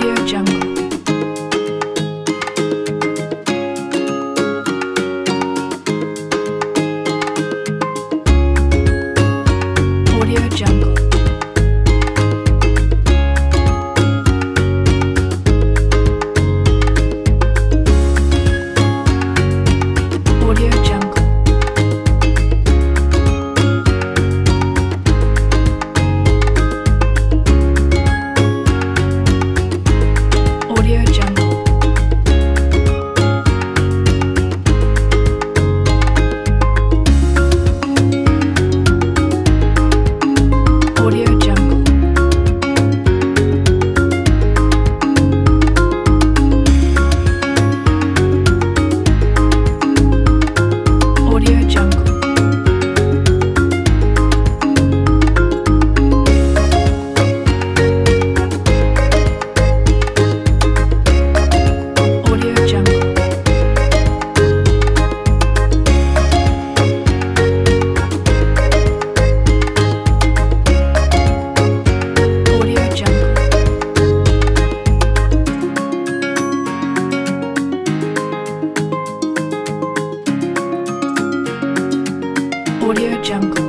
Audio Jungle. Audio Jungle. Audio Jungle. Audio Jungle. Audio Jungle. Audio Jungle. Audio Jungle. Audio Jungle. Audio Jungle.